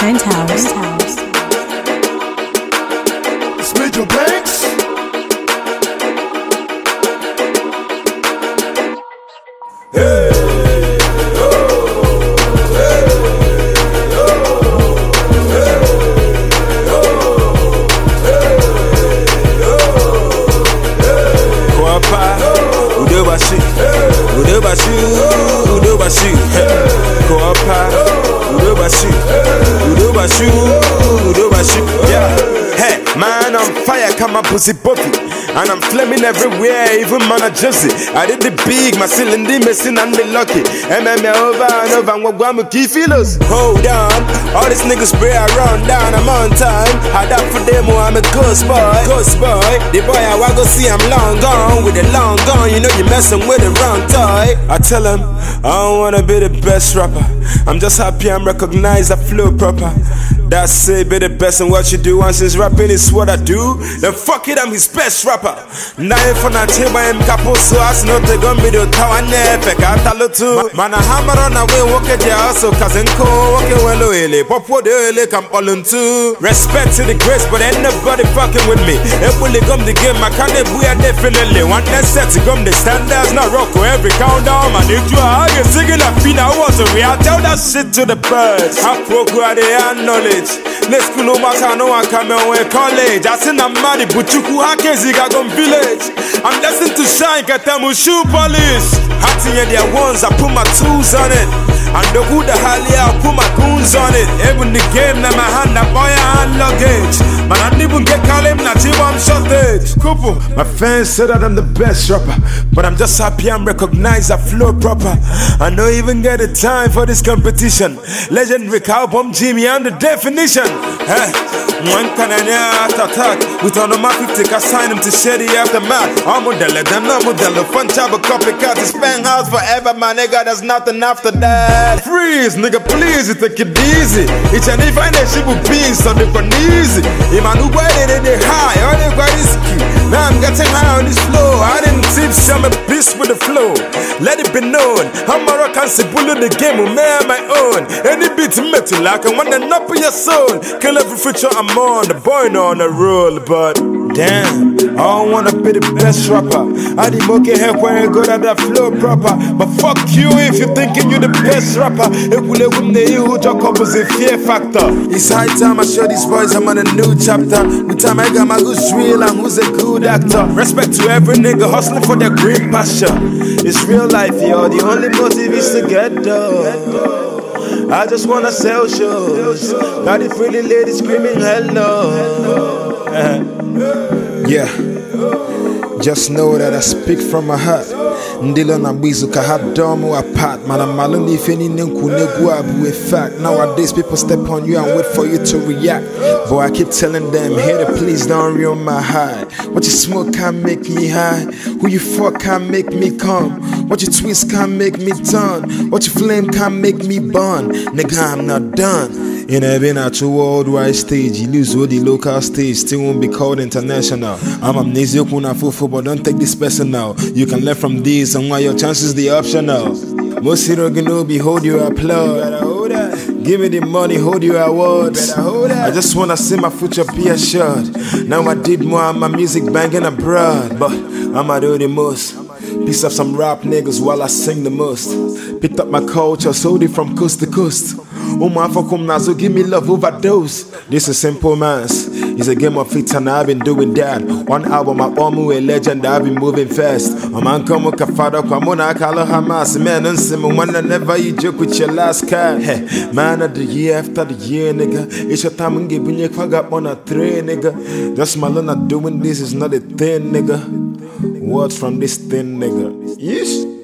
Grindhouse. Split your banks. Hey, yeah. Hey, man, I'm fire, come my pussy puppy. And I'm flaming everywhere, even man a juicy. I did the big, my cylinder missing and be lucky. MMA over and over, and what key feelers. Hold on, all these niggas spray around down, I'm on time. Had up for them, I'm a ghost boy. Ghost boy, the boy I want go see, I'm long gone. With a long gone, you know you messing with the wrong toy. I tell him, I don't wanna be the best rapper. I'm just happy I'm recognized, I flow proper. That's it, be the best in what you do. And since rapping is what I do, then fuck it, I'm his best rapper. Now if I'm not here, I'm capo, so as not the gun video, Tower never got a little. Man, I hammer on away, walk at your house, so cousin Co, walking well, pop what the come all into. Respect to the grace, but ain't nobody fucking with me. If we come the game, I can't we are definitely one that set to come the standards, not rock every countdown. Man, if you are singing a fina, was a real, tell that shit to the birds. I procure the knowledge. Let's go back, I know I come away college. I seen a money, but you could hack Zigagon village. I'm destined to shine, get them with shoe polish. Hatting their ones, I put my tools on it. And the good the hell yeah, I put my goons on it. Even the game, now my hand, I buy a hand luggage. Man, I didn't even get call him, not even I'm shortage. Couple, my fans said that I'm the best rapper. But I'm just happy I'm recognized, I flow proper. I don't even get the time for this competition. Legendary album, Jimmy, I'm the definition. Hey, one can attack. With on my 50, I sign him to share the aftermath. I'm model, them not model. Fun job, a copycat, it's bang house forever, my nigga, there's nothing after that. Freeze, nigga, please, take it easy. Each and every find that shit with beans, so they run easy. If I knew why they high, or they quite risky. Now I'm getting high on this flow. I didn't tip, I'm a beast with the flow. Let it be known, I'm a rock and bull in the game, with me on my own. Any beat metal, I can want to knock on your soul. Kill every feature I'm on, the boy no on the roll, but damn, I don't wanna be the best rapper. I did okay help when I go at that flow proper. But fuck you if you're thinking you're the best rapper. It will win the you job couples a fear factor. It's high time I show these boys I'm on a new chapter. With time I got my who's real and who's a good actor. Respect to every nigga hustling for their green pasture. It's real life, yo. The only motive is to get dough. I just wanna sell shows. Got the pretty lady screaming hello. Yeah, just know that I speak from my heart. Ndilo na bizu kahadomu apart. Man, I'm maloni if any negu abu a fact. Nowadays people step on you and wait for you to react. Boy, I keep telling them, hey, please don't ruin my high. What you smoke can't make me high. Who you fuck can't make me come. What you twist can't make me turn. What you flame can't make me burn. Nigga, I'm not done. In a natural worldwide stage, you lose all the local stage, still won't be called international. I'm amnesia kuna fufu, but don't take this personal. You can learn from this and why your chances the optional. Most hero gonna be hold your applaud. Give me the money, hold your awards. I just wanna see my future be assured. Now I did more of my music banging abroad, but I'ma do the most. Piece of some rap niggas while I sing the most. Picked up my culture, sold it from coast to coast. Oh man, for come now, so give me love overdose. This is simple man's. It's a game of fit and I've been doing that. One album, I'm a legend, I've been moving fast. A man come with a father, come on, I call her Hamas. Man, and Simon, one that never you joke with your last car. Hey, man of the year after the year, nigga. It's your time and giving you quag up on a tray, nigga. Just my not doing this is not a thing, nigga. Words from this thin nigga. Yeesh.